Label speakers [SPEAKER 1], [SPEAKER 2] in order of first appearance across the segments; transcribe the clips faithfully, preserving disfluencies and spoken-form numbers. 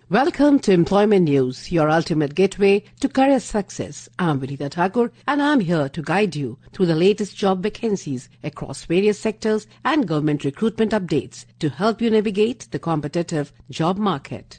[SPEAKER 1] Welcome to Employment News, your ultimate gateway to career success. I'm Vinita Thakur and I'm here to guide you through the latest job vacancies across various sectors and government recruitment updates to help you navigate the competitive job market.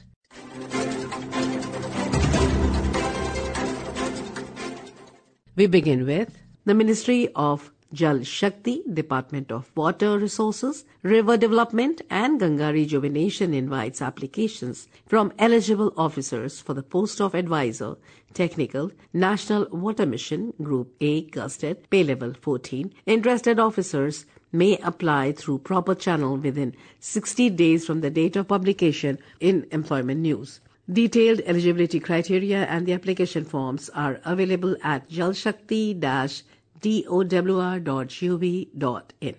[SPEAKER 1] We begin with the Ministry of Jal Shakti, Department of Water Resources, River Development and Ganga Rejuvenation invites applications from eligible officers for the post of Advisor, Technical, National Water Mission, Group A, Gusted, Pay Level fourteen. Interested officers may apply through proper channel within sixty days from the date of publication in Employment News. Detailed eligibility criteria and the application forms are available at jalshakti dash dowr dot gov dot in.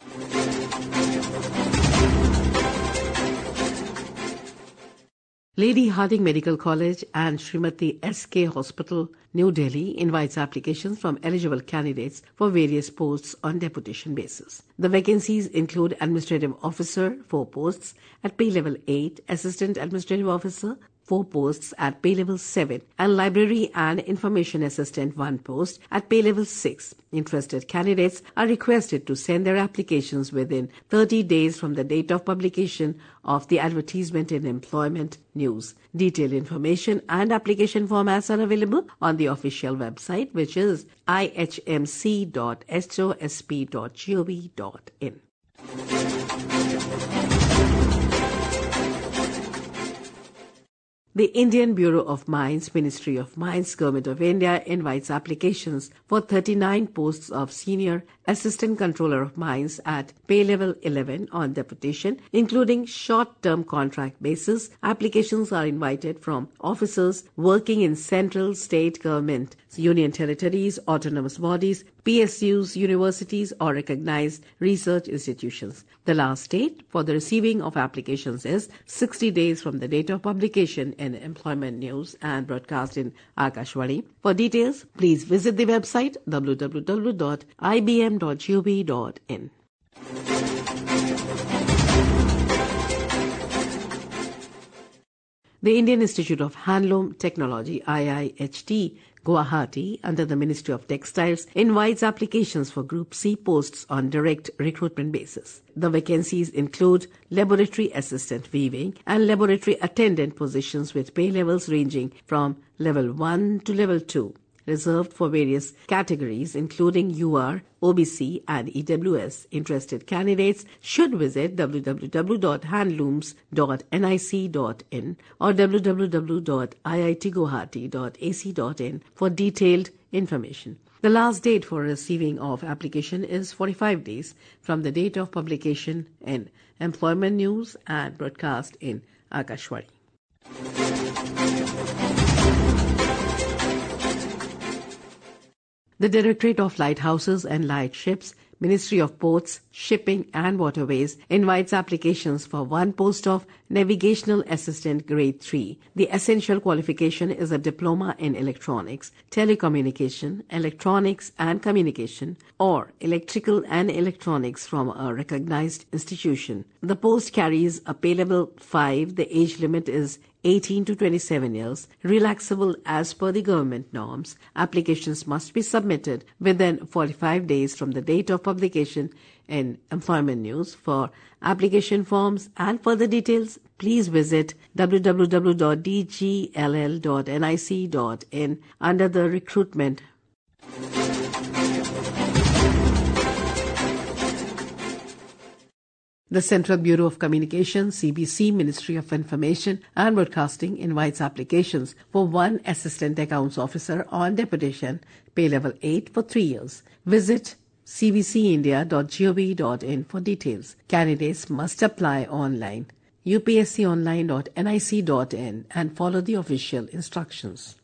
[SPEAKER 1] Lady Harding Medical College and Srimati S K Hospital, New Delhi invites applications from eligible candidates for various posts on deputation basis. The vacancies include Administrative Officer, four posts at pay level eight, Assistant Administrative Officer, four posts at pay level seven, and Library and Information Assistant, one post at pay level six. Interested candidates are requested to send their applications within thirty days from the date of publication of the advertisement in Employment News. Detailed information and application formats are available on the official website, which is i h m c dot s o s p dot gov dot in. The Indian Bureau of Mines, Ministry of Mines, Government of India invites applications for thirty-nine posts of Senior Assistant Controller of Mines at pay level eleven on deputation, including short-term contract basis. Applications are invited from officers working in central, state government, union territories, autonomous bodies, P S Us, universities, or recognized research institutions. The last date for the receiving of applications is sixty days from the date of publication in Employment News and broadcast in Akashvani. For details, please visit the website w w w dot i b m dot gov dot in. The Indian Institute of Handloom Technology, I I H T, Guwahati, under the Ministry of Textiles, invites applications for Group C posts on direct recruitment basis. The vacancies include Laboratory Assistant Weaving and Laboratory Attendant positions with pay levels ranging from Level one to Level two. Reserved for various categories including U R, O B C and E W S. Interested candidates should visit w w w dot handlooms dot nic dot in or w w w dot i i t guwahati dot a c dot in for detailed information. The last date for receiving of application is forty-five days from the date of publication in Employment News and broadcast in Akashvani. The Directorate of Lighthouses and Lightships, Ministry of Ports, Shipping and Waterways invites applications for one post of Navigational Assistant Grade three. The essential qualification is a diploma in electronics, telecommunication, electronics and communication, or electrical and electronics from a recognized institution. The post carries a pay level five. The age limit is eighteen to twenty-seven years, relaxable as per the government norms. Applications must be submitted within forty-five days from the date of publication in Employment News. For application forms and further details, please visit w w w dot d g l l dot nic dot in under the recruitment. The Central Bureau of Communication, C B C, Ministry of Information and Broadcasting invites applications for one Assistant Accounts Officer on deputation, pay level eight for three years. Visit c b c india dot gov dot in for details. Candidates must apply online. u p s c online dot nic dot in and follow the official instructions.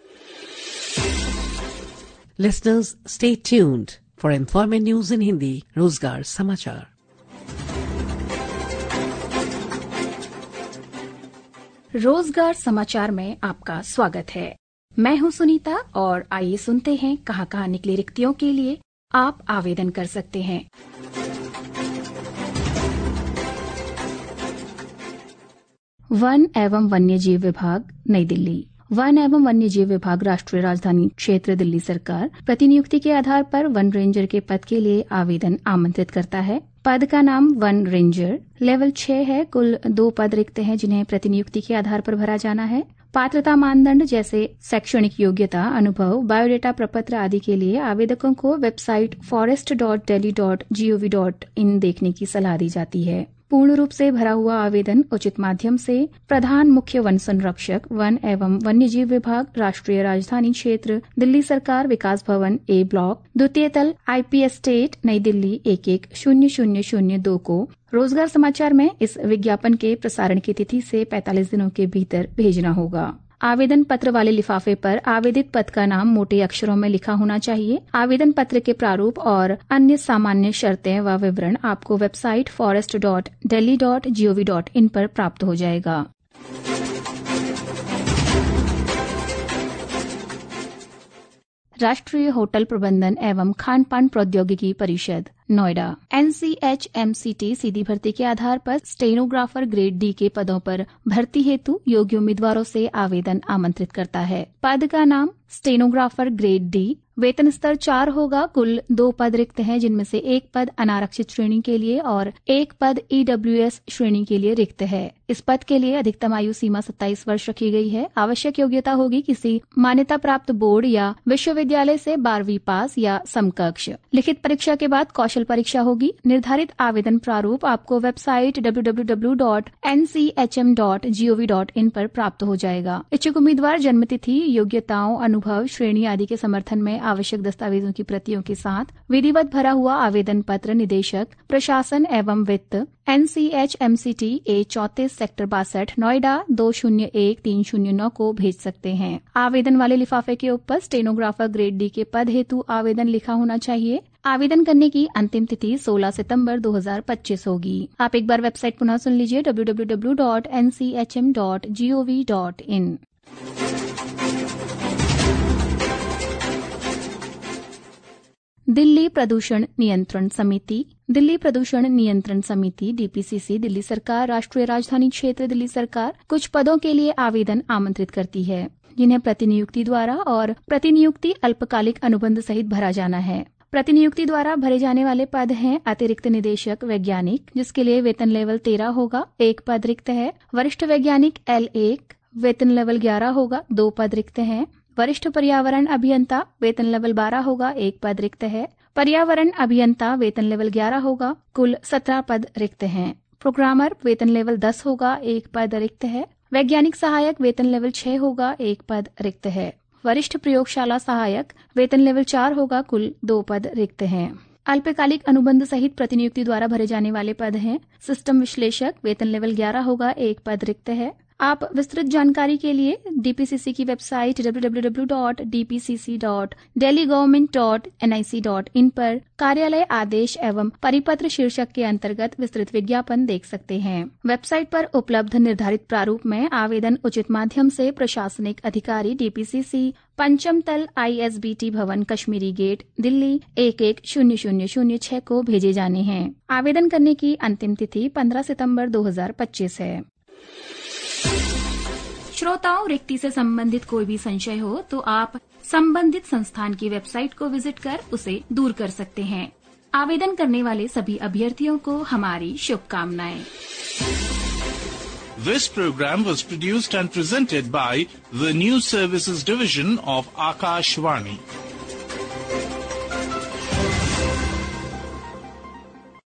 [SPEAKER 1] Listeners, stay tuned for Employment News in Hindi, Rozgar Samachar.
[SPEAKER 2] रोजगार समाचार में आपका स्वागत है। मैं हूं सुनीता और आइए सुनते हैं कहां कहां निकली रिक्तियों के लिए आप आवेदन कर सकते हैं। वन एवं वन्य जीव विभाग, नई दिल्ली। वन एवं वन्य जीव विभाग, राष्ट्रीय राजधानी क्षेत्र दिल्ली सरकार प्रतिनियुक्ति के आधार पर वन रेंजर के पद के लिए आवेदन आमंत्रित करता है। पद का नाम वन रेंजर लेवल छह है। कुल दो पद रिक्त हैं जिन्हें प्रतिनियुक्ति के आधार पर भरा जाना है। पात्रता मानदंड जैसे शैक्षणिक योग्यता, अनुभव, बायोडेटा प्रपत्र आदि के लिए आवेदकों को website forest dot Delhi dot G O V dot in देखने की सलाह दी जाती है। पूर्ण रूप से भरा हुआ आवेदन उचित माध्यम से प्रधान मुख्य वन संरक्षक, वन एवं वन्यजीव विभाग, राष्ट्रीय राजधानी क्षेत्र दिल्ली सरकार, विकास भवन, ए ब्लॉक, द्वितीय तल, आईपी एस्टेट, नई दिल्ली एक एक शून्य शून्य शून्य दो को रोजगार समाचार में इस विज्ञापन के प्रसारण की तिथि से पैंतालीस दिनों के भीतर भेजना होगा। आवेदन पत्र वाले लिफाफे पर आवेदित पद का नाम मोटे अक्षरों में लिखा होना चाहिए। आवेदन पत्र के प्रारूप और अन्य सामान्य शर्तें व विवरण आपको website forest dot Delhi dot G O V dot in पर प्राप्त हो जाएगा। राष्ट्रीय होटल प्रबंधन एवं खान पान प्रौद्योगिकी परिषद, Noida, N C H M C T सीधी भर्ती के आधार पर स्टेनोग्राफर ग्रेड डी के पदों पर भर्ती हेतु योग्य उम्मीदवारों से आवेदन आमंत्रित करता है। पद का नाम स्टेनोग्राफर ग्रेड डी, वेतन स्तर चार होगा। कुल दो पद रिक्त हैं जिनमें से एक पद अनारक्षित श्रेणी के लिए और एक पद ई डब्ल्यू एस श्रेणी के लिए रिक्त है। इस पद के लिए अधिकतम आयु सीमा सत्ताईस वर्ष रखी गई है। आवश्यक योग्यता होगी किसी मान्यता प्राप्त बोर्ड या विश्वविद्यालय से बारहवीं पास या समकक्ष। लिखित परीक्षा के बाद कौशल परीक्षा होगी। निर्धारित आवेदन प्रारूप आपको website W W W dot N C H M dot G O V dot in पर प्राप्त हो जाएगा। इच्छुक उम्मीदवार जन्मतिथि, योग्यताओं, अनुभव, श्रेणी आदि के समर्थन में आवश्यक दस्तावेजों की प्रतियों के साथ विधिवत भरा हुआ आवेदन पत्र निदेशक प्रशासन एवं वित्त, N C H M C T A चौतीस सेक्टर बासठ, नोएडा दो शून्य एक तीन शून्य नौ को भेज सकते हैं। आवेदन वाले लिफाफे के ऊपर स्टेनोग्राफर ग्रेड डी के पद हेतु आवेदन लिखा होना चाहिए। आवेदन करने की अंतिम तिथि सोलह सितंबर दो हज़ार पच्चीस होगी। आप एक बार वेबसाइट पुनः सुन लीजिए W W W dot N C H M dot G O V dot in. Delhi प्रदूषण नियंत्रण समिति, दिल्ली प्रदूषण नियंत्रण समिति D P C C Delhi सरकार, राष्ट्रीय राजधानी क्षेत्र दिल्ली सरकार कुछ पदों के लिए आवेदन आमंत्रित करती है जिन्हें प्रतिनियुक्ति द्वारा और प्रतिनियुक्ति अल्पकालिक अनुबंध सहित भरा जाना है। प्रतिनियुक्ति द्वारा भरे जाने वाले पद हैं अतिरिक्त निदेशक वैज्ञानिक, जिसके लिए वेतन लेवल तेरह होगा, एक पद रिक्त है। वरिष्ठ वैज्ञानिक एल एक, वेतन लेवल ग्यारह होगा, दो पद रिक्त हैं। वरिष्ठ पर्यावरण अभियंता, वेतन लेवल बारह होगा, एक पद रिक्त है। पर्यावरण अभियंता, वेतन लेवल ग्यारह होगा, कुल सत्रह पद रिक्त हैं। प्रोग्रामर, वेतन लेवल दस होगा, एक पद रिक्त है। वैज्ञानिक सहायक, वेतन लेवल छह होगा, एक पद रिक्त है। वरिष्ठ प्रयोगशाला सहायक, वेतन लेवल चार होगा, कुल दो पद रिक्त हैं। अल्पकालिक अनुबंध सहित प्रतिनियुक्ति द्वारा भरे जाने वाले पद हैं सिस्टम विश्लेषक, वेतन लेवल ग्यारह होगा, एक पद रिक्त है। आप विस्तृत जानकारी के लिए डी पी सी सी की website W W W dot D P C C dot Delhi government dot N I C dot in पर कार्यालय आदेश एवं परिपत्र शीर्षक के अंतर्गत विस्तृत विज्ञापन देख सकते हैं। वेबसाइट पर उपलब्ध निर्धारित प्रारूप में आवेदन उचित माध्यम से प्रशासनिक अधिकारी डी पी सी सी, पंचम तल, आई एस बी टी भवन, कश्मीरी गेट, दिल्ली एक एक शून्य शून्य शून्य छह को भेजे जाने हैं। आवेदन करने की अंतिम तिथि पंद्रह सितंबर दो हज़ार पच्चीस है। श्रोताओं, रिक्ति से संबंधित कोई भी संशय हो तो आप संबंधित संस्थान की वेबसाइट को विजिट कर उसे दूर कर सकते हैं। आवेदन करने वाले सभी अभ्यर्थियों को हमारी शुभकामनाएं।
[SPEAKER 3] This program was produced and presented by the News Services Division of Akashvani.